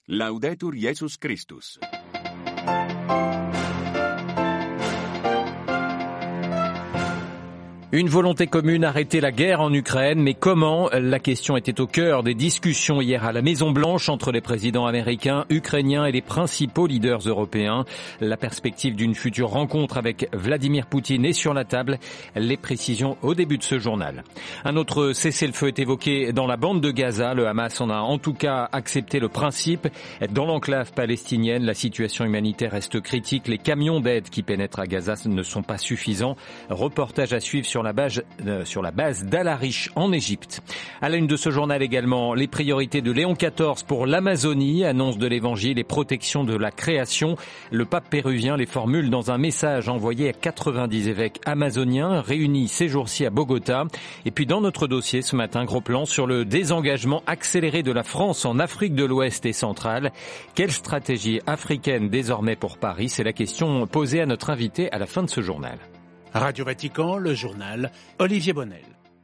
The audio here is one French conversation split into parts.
Laudetur Jesus Christus. Une volonté commune, arrêter la guerre en Ukraine, mais comment? La question était au cœur des discussions hier à la Maison-Blanche entre les présidents américains, ukrainiens et les principaux leaders européens. La perspective d'une future rencontre avec Vladimir Poutine est sur la table. Les précisions au début de ce journal. Un autre cessez-le-feu est évoqué dans la bande de Gaza. Le Hamas en a en tout cas accepté le principe. Dans l'enclave palestinienne, la situation humanitaire reste critique. Les camions d'aide qui pénètrent à Gaza ne sont pas suffisants. Reportage à suivre sur la base d'Al-Arish en Égypte. À la une de ce journal également, les priorités de Léon XIV pour l'Amazonie, annonce de l'Évangile et protection de la création. Le pape péruvien les formule dans un message envoyé à 90 évêques amazoniens réunis ces jours-ci à Bogota. Et puis dans notre dossier ce matin, gros plan sur le désengagement accéléré de la France en Afrique de l'Ouest et centrale. Quelle stratégie africaine désormais pour Paris? C'est la question posée à notre invité à la fin de ce journal. Radio Vatican, le journal, Olivier Bonnel.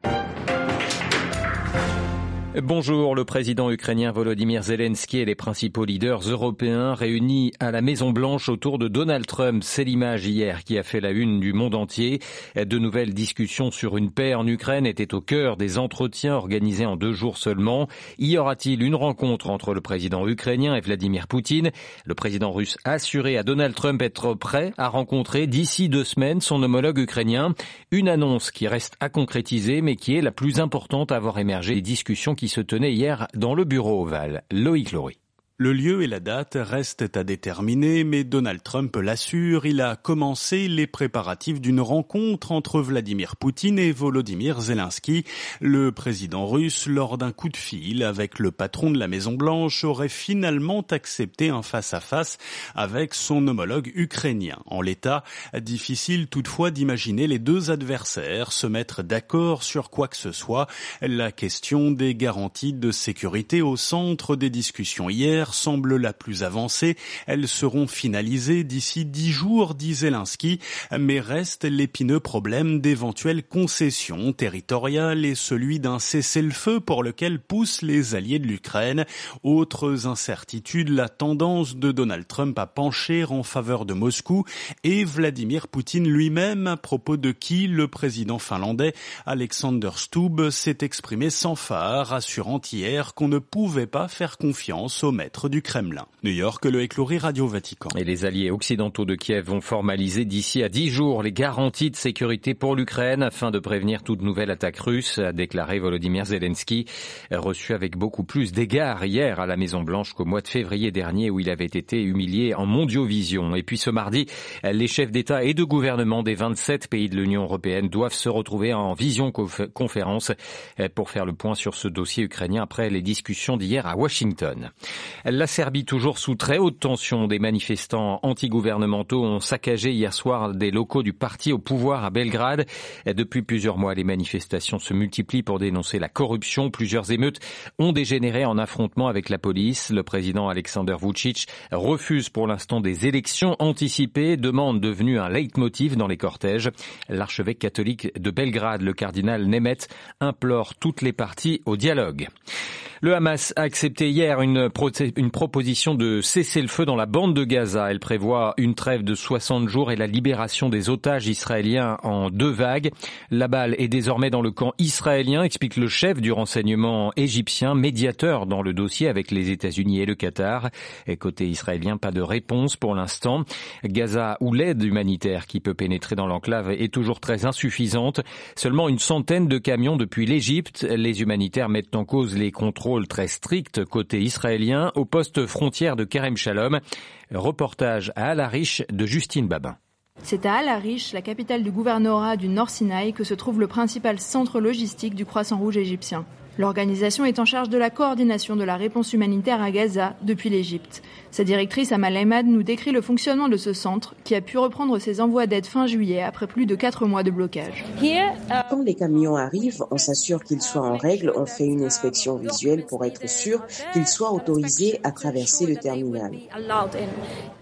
Bonjour, le président ukrainien Volodymyr Zelensky et les principaux leaders européens réunis à la Maison-Blanche autour de Donald Trump. C'est l'image hier qui a fait la une du monde entier. De nouvelles discussions sur une paix en Ukraine étaient au cœur des entretiens organisés en 2 jours seulement. Y aura-t-il une rencontre entre le président ukrainien et Vladimir Poutine? Le président russe a assuré à Donald Trump être prêt à rencontrer d'ici 2 semaines son homologue ukrainien. Une annonce qui reste à concrétiser mais qui est la plus importante à avoir émergé des discussions qui se tenait hier dans le bureau ovale. Loïc Laurie. Le lieu et la date restent à déterminer, mais Donald Trump l'assure, il a commencé les préparatifs d'une rencontre entre Vladimir Poutine et Volodymyr Zelensky. Le président russe, lors d'un coup de fil avec le patron de la Maison-Blanche, aurait finalement accepté un face-à-face avec son homologue ukrainien. En l'état, difficile toutefois d'imaginer les 2 adversaires se mettre d'accord sur quoi que ce soit. La question des garanties de sécurité au centre des discussions hier semble la plus avancée. Elles seront finalisées d'ici 10 jours, dit Zelensky, mais reste l'épineux problème d'éventuelles concessions territoriales et celui d'un cessez-le-feu pour lequel poussent les alliés de l'Ukraine. Autres incertitudes, la tendance de Donald Trump à pencher en faveur de Moscou et Vladimir Poutine lui-même, à propos de qui le président finlandais Alexander Stubb s'est exprimé sans phare, assurant hier qu'on ne pouvait pas faire confiance au maître du Kremlin. New York, Loïc Laurie, Radio Vatican. Et les alliés occidentaux de Kiev vont formaliser d'ici à 10 jours les garanties de sécurité pour l'Ukraine afin de prévenir toute nouvelle attaque russe, a déclaré Volodymyr Zelensky, reçu avec beaucoup plus d'égards hier à la Maison-Blanche qu'au mois de février dernier où il avait été humilié en Mondiovision. Et puis ce mardi, les chefs d'État et de gouvernement des 27 pays de l'Union européenne doivent se retrouver en visioconférence pour faire le point sur ce dossier ukrainien après les discussions d'hier à Washington. La Serbie toujours sous très haute tension. Des manifestants anti-gouvernementaux ont saccagé hier soir des locaux du parti au pouvoir à Belgrade. Depuis plusieurs mois, les manifestations se multiplient pour dénoncer la corruption. Plusieurs émeutes ont dégénéré en affrontements avec la police. Le président Aleksandar Vučić refuse pour l'instant des élections anticipées, demande devenue un leitmotiv dans les cortèges. L'archevêque catholique de Belgrade, le cardinal Nemeth, implore toutes les parties au dialogue. Le Hamas a accepté hier une proposition de cessez-le-feu dans la bande de Gaza. Elle prévoit une trêve de 60 jours et la libération des otages israéliens en 2 vagues. La balle est désormais dans le camp israélien, explique le chef du renseignement égyptien, médiateur dans le dossier avec les États-Unis et le Qatar. Et côté israélien, pas de réponse pour l'instant. Gaza, où l'aide humanitaire qui peut pénétrer dans l'enclave est toujours très insuffisante. Seulement une centaine de camions depuis l'Égypte. Les humanitaires mettent en cause les contrôles très strict côté israélien au poste frontière de Kerem Shalom. Reportage à Al-Arish de Justine Babin. C'est à Al-Arish, la capitale du gouvernorat du Nord Sinaï, que se trouve le principal centre logistique du Croissant-Rouge égyptien. L'organisation est en charge de la coordination de la réponse humanitaire à Gaza depuis l'Égypte. Sa directrice Amal Ahmad nous décrit le fonctionnement de ce centre qui a pu reprendre ses envois d'aide fin juillet après plus de 4 mois de blocage. Quand les camions arrivent, on s'assure qu'ils soient en règle, on fait une inspection visuelle pour être sûr qu'ils soient autorisés à traverser le terminal.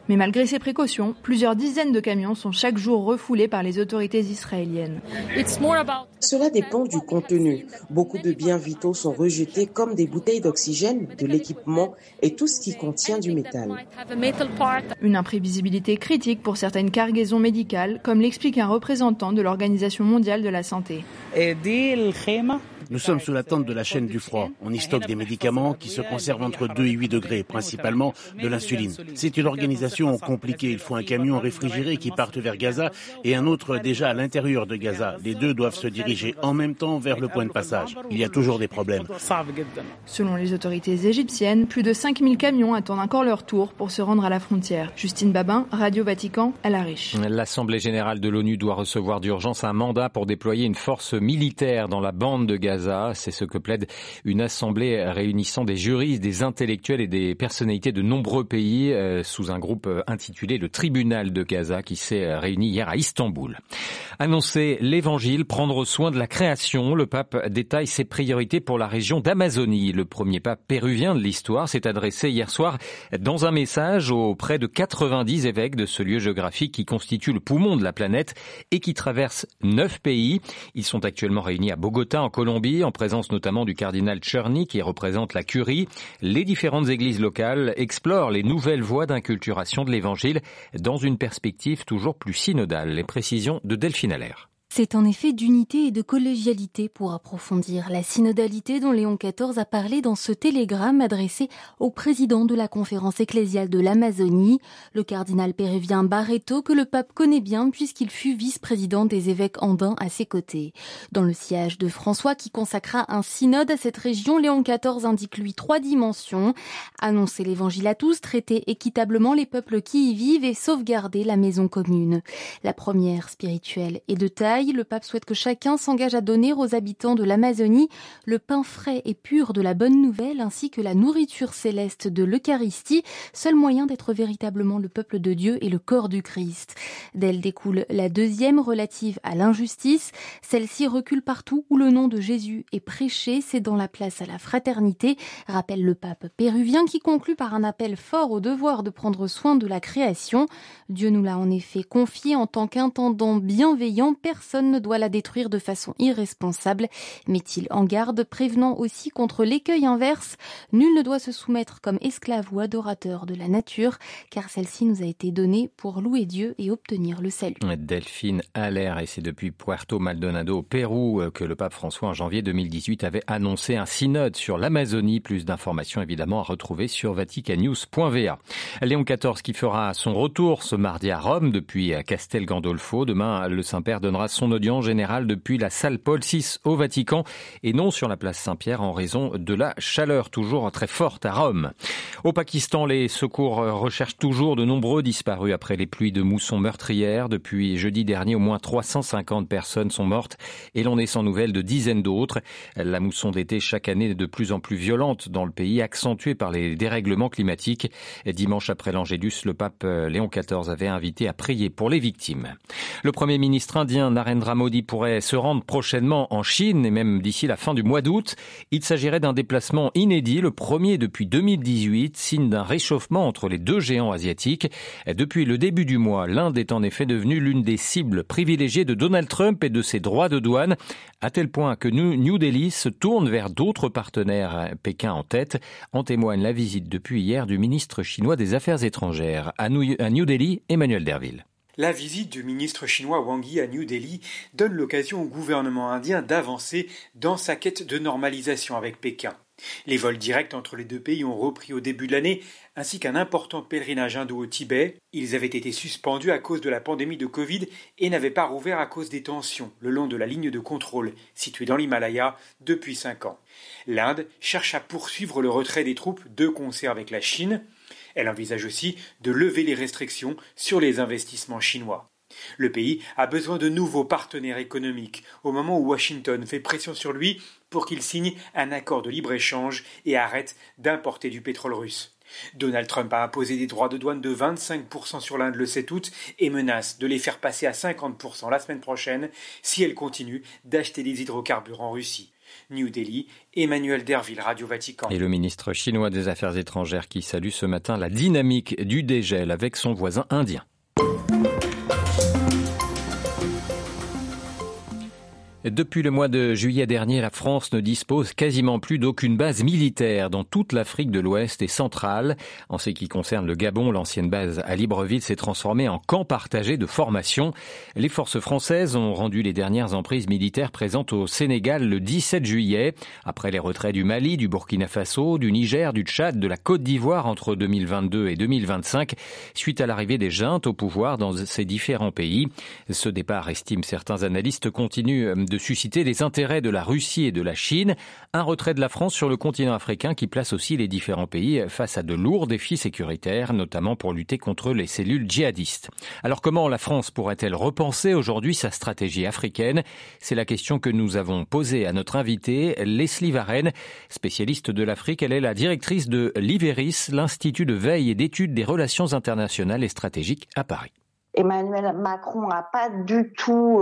Mais malgré ces précautions, plusieurs dizaines de camions sont chaque jour refoulés par les autorités israéliennes. Cela dépend du contenu. Beaucoup de biens vitaux sont rejetés comme des bouteilles d'oxygène, de l'équipement et tout ce qui contient du métal. Une imprévisibilité critique pour certaines cargaisons médicales, comme l'explique un représentant de l'Organisation mondiale de la santé. Nous sommes sous l'attente de la chaîne du froid. On y stocke des médicaments qui se conservent entre 2 et 8 degrés, principalement de l'insuline. C'est une organisation compliquée. Il faut un camion réfrigéré qui parte vers Gaza et un autre déjà à l'intérieur de Gaza. Les deux doivent se diriger en même temps vers le point de passage. Il y a toujours des problèmes. Selon les autorités égyptiennes, plus de 5000 camions attendent encore leur tour pour se rendre à la frontière. Justine Babin, Radio Vatican, El Arish. L'Assemblée générale de l'ONU doit recevoir d'urgence un mandat pour déployer une force militaire dans la bande de Gaza. C'est ce que plaide une assemblée réunissant des juristes, des intellectuels et des personnalités de nombreux pays sous un groupe intitulé le Tribunal de Gaza qui s'est réuni hier à Istanbul. Annoncer l'évangile, prendre soin de la création, le pape détaille ses priorités pour la région d'Amazonie. Le premier pape péruvien de l'histoire s'est adressé hier soir dans un message aux près de 90 évêques de ce lieu géographique qui constitue le poumon de la planète et qui traverse 9 pays. Ils sont actuellement réunis à Bogota en Colombie, en présence notamment du cardinal Czerny qui représente la curie. Les différentes églises locales explorent les nouvelles voies d'inculturation de l'évangile dans une perspective toujours plus synodale. Les précisions de Delphine Allaire. C'est en effet d'unité et de collégialité pour approfondir la synodalité dont Léon XIV a parlé dans ce télégramme adressé au président de la conférence ecclésiale de l'Amazonie, le cardinal péruvien Barreto, que le pape connaît bien puisqu'il fut vice-président des évêques andins à ses côtés. Dans le sillage de François qui consacra un synode à cette région, Léon XIV indique lui 3 dimensions: annoncer l'évangile à tous, traiter équitablement les peuples qui y vivent et sauvegarder la maison commune. La première, spirituelle et de taille, le pape souhaite que chacun s'engage à donner aux habitants de l'Amazonie le pain frais et pur de la bonne nouvelle ainsi que la nourriture céleste de l'Eucharistie, seul moyen d'être véritablement le peuple de Dieu et le corps du Christ. D'elle découle la deuxième, relative à l'injustice. Celle-ci recule partout où le nom de Jésus est prêché, cédant la place à la fraternité, rappelle le pape péruvien qui conclut par un appel fort au devoir de prendre soin de la création. Dieu nous l'a en effet confié en tant qu'intendant bienveillant, personne ne doit la détruire de façon irresponsable, met-il en garde, prévenant aussi contre l'écueil inverse. Nul ne doit se soumettre comme esclave ou adorateur de la nature, car celle-ci nous a été donnée pour louer Dieu et obtenir le salut. Delphine Allaire, et c'est depuis Puerto Maldonado au Pérou que le pape François en janvier 2018 avait annoncé un synode sur l'Amazonie. Plus d'informations évidemment à retrouver sur vaticanews.va. Léon XIV qui fera son retour ce mardi à Rome depuis Castel Gandolfo. Demain, le Saint-Père donnera son audience générale depuis la salle Paul VI au Vatican et non sur la place Saint-Pierre en raison de la chaleur toujours très forte à Rome. Au Pakistan, les secours recherchent toujours de nombreux disparus après les pluies de mousson meurtrières. Depuis jeudi dernier, au moins 350 personnes sont mortes et l'on est sans nouvelles de dizaines d'autres. La mousson d'été chaque année est de plus en plus violente dans le pays, accentuée par les dérèglements climatiques. Dimanche après l'Angélus, le pape Léon XIV avait invité à prier pour les victimes. Le Premier ministre indien Narendra Modi pourrait se rendre prochainement en Chine et même d'ici la fin du mois d'août. Il s'agirait d'un déplacement inédit, le premier depuis 2018, signe d'un réchauffement entre les deux géants asiatiques. Depuis le début du mois, l'Inde est en effet devenue l'une des cibles privilégiées de Donald Trump et de ses droits de douane, à tel point que New Delhi se tourne vers d'autres partenaires, Pékin en tête. En témoigne la visite depuis hier du ministre chinois des Affaires étrangères. À New Delhi, Emmanuel Derville. La visite du ministre chinois Wang Yi à New Delhi donne l'occasion au gouvernement indien d'avancer dans sa quête de normalisation avec Pékin. Les vols directs entre les deux pays ont repris au début de l'année, ainsi qu'un important pèlerinage hindou au Tibet. Ils avaient été suspendus à cause de la pandémie de Covid et n'avaient pas rouvert à cause des tensions le long de la ligne de contrôle située dans l'Himalaya depuis 5 ans. L'Inde cherche à poursuivre le retrait des troupes de concert avec la Chine. Elle envisage aussi de lever les restrictions sur les investissements chinois. Le pays a besoin de nouveaux partenaires économiques au moment où Washington fait pression sur lui pour qu'il signe un accord de libre-échange et arrête d'importer du pétrole russe. Donald Trump a imposé des droits de douane de 25% sur l'Inde le 7 août et menace de les faire passer à 50% la semaine prochaine si elle continue d'acheter des hydrocarbures en Russie. New Delhi, Emmanuel Derville, Radio Vatican. Et le ministre chinois des Affaires étrangères qui salue ce matin la dynamique du dégel avec son voisin indien. Depuis le mois de juillet dernier, la France ne dispose quasiment plus d'aucune base militaire dans toute l'Afrique de l'Ouest et centrale. En ce qui concerne le Gabon, l'ancienne base à Libreville s'est transformée en camp partagé de formation. Les forces françaises ont rendu les dernières emprises militaires présentes au Sénégal le 17 juillet. Après les retraits du Mali, du Burkina Faso, du Niger, du Tchad, de la Côte d'Ivoire entre 2022 et 2025, suite à l'arrivée des juntes au pouvoir dans ces différents pays. Ce départ, estiment certains analystes, continue de susciter les intérêts de la Russie et de la Chine. Un retrait de la France sur le continent africain qui place aussi les différents pays face à de lourds défis sécuritaires, notamment pour lutter contre les cellules djihadistes. Alors comment la France pourrait-elle repenser aujourd'hui sa stratégie africaine ? C'est la question que nous avons posée à notre invitée, Leslie Varenne, spécialiste de l'Afrique. Elle est la directrice de l'IVERIS, l'Institut de veille et d'études des relations internationales et stratégiques à Paris. Emmanuel Macron n'a pas du tout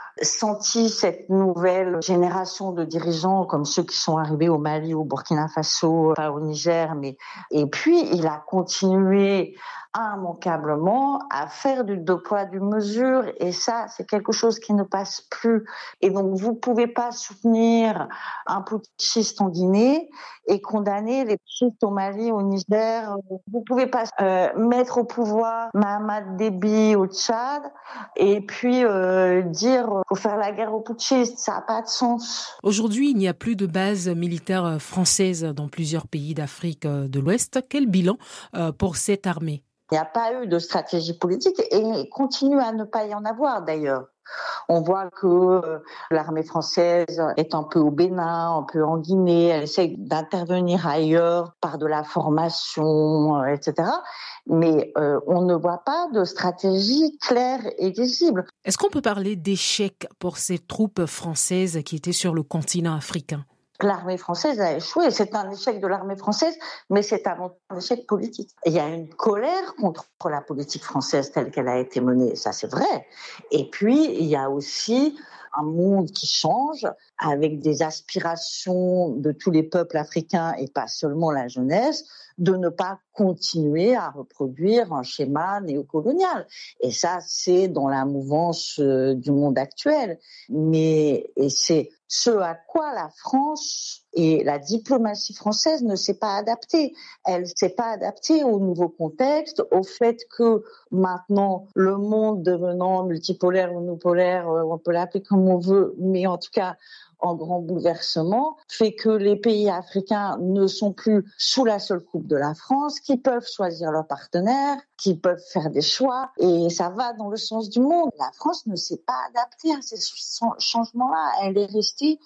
senti cette nouvelle génération de dirigeants comme ceux qui sont arrivés au Mali, au Burkina Faso, pas au Niger, et puis il a continué immanquablement à faire du deux poids, deux mesures, et ça, c'est quelque chose qui ne passe plus. Et donc, vous pouvez pas soutenir un putschiste en Guinée et condamner les putschistes au Mali, au Niger. Vous pouvez pas mettre au pouvoir Mahamat Déby au Tchad et puis dire faut faire la guerre aux putschistes. Ça n'a pas de sens. Aujourd'hui, il n'y a plus de base militaire française dans plusieurs pays d'Afrique de l'Ouest. Quel bilan pour cette armée ? Il n'y a pas eu de stratégie politique et il continue à ne pas y en avoir d'ailleurs. On voit que l'armée française est un peu au Bénin, un peu en Guinée, elle essaie d'intervenir ailleurs par de la formation, etc. Mais on ne voit pas de stratégie claire et visible. Est-ce qu'on peut parler d'échec pour ces troupes françaises qui étaient sur le continent africain ? L'armée française a échoué. C'est un échec de l'armée française, mais c'est avant tout un échec politique. Il y a une colère contre la politique française telle qu'elle a été menée, ça c'est vrai. Et puis, il y a aussi un monde qui change avec des aspirations de tous les peuples africains et pas seulement la jeunesse, de ne pas continuer à reproduire un schéma néocolonial. Et ça, c'est dans la mouvance du monde actuel. Et c'est ce à quoi la France et la diplomatie française ne s'est pas adaptée. Elle s'est pas adaptée au nouveau contexte, au fait que maintenant, le monde devenant multipolaire ou monopolaire, on peut l'appeler comme on veut, mais en tout cas, en grand bouleversement, fait que les pays africains ne sont plus sous la seule coupe de la France, qui peuvent choisir leurs partenaires, qui peuvent faire des choix, et ça va dans le sens du monde. La France ne s'est pas adaptée à ces changements-là. Elle est restée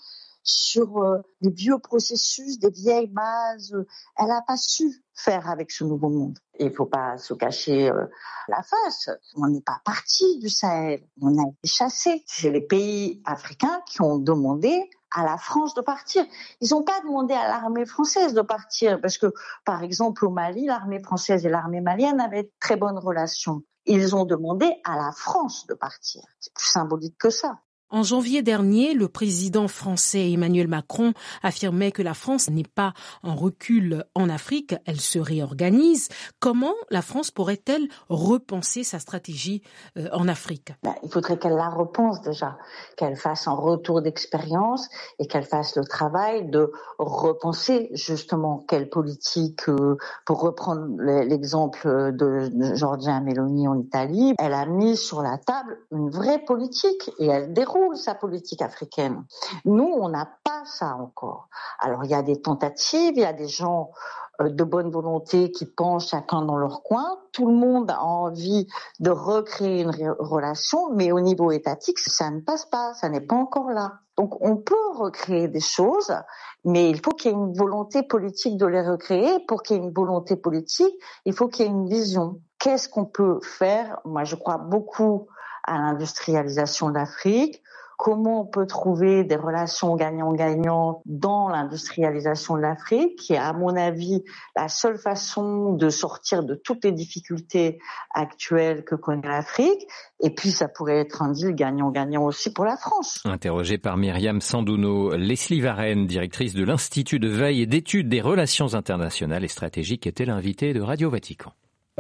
sur des vieux processus, des vieilles bases. Elle n'a pas su faire avec ce nouveau monde. Il ne faut pas se cacher la face. On n'est pas parti du Sahel. On a été chassés. C'est les pays africains qui ont demandé à la France de partir. Ils n'ont pas demandé à l'armée française de partir parce que, par exemple, au Mali, l'armée française et l'armée malienne avaient de très bonnes relations. Ils ont demandé à la France de partir. C'est plus symbolique que ça. En janvier dernier, le président français Emmanuel Macron affirmait que la France n'est pas en recul en Afrique, elle se réorganise. Comment la France pourrait-elle repenser sa stratégie en Afrique ? Il faudrait qu'elle la repense déjà, qu'elle fasse un retour d'expérience et qu'elle fasse le travail de repenser justement quelle politique, pour reprendre l'exemple de Giorgia Meloni en Italie, elle a mis sur la table une vraie politique et elle déroule sa politique africaine. Nous, on n'a pas ça encore. Alors, il y a des tentatives, il y a des gens de bonne volonté qui pensent chacun dans leur coin. Tout le monde a envie de recréer une relation, mais au niveau étatique, ça ne passe pas, ça n'est pas encore là. Donc, on peut recréer des choses, mais il faut qu'il y ait une volonté politique de les recréer. Pour qu'il y ait une volonté politique, il faut qu'il y ait une vision. Qu'est-ce qu'on peut faire ? Moi, je crois beaucoup à l'industrialisation de l'Afrique, comment on peut trouver des relations gagnant-gagnant dans l'industrialisation de l'Afrique, qui est à mon avis la seule façon de sortir de toutes les difficultés actuelles que connaît l'Afrique. Et puis ça pourrait être un deal gagnant-gagnant aussi pour la France. Interrogée par Myriam Sandouno, Leslie Varenne, directrice de l'Institut de veille et d'études des relations internationales et stratégiques, était l'invitée de Radio Vatican.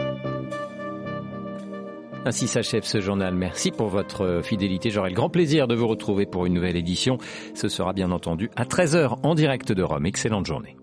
Ainsi s'achève ce journal. Merci pour votre fidélité. J'aurai le grand plaisir de vous retrouver pour une nouvelle édition. Ce sera bien entendu à 13h en direct de Rome. Excellente journée.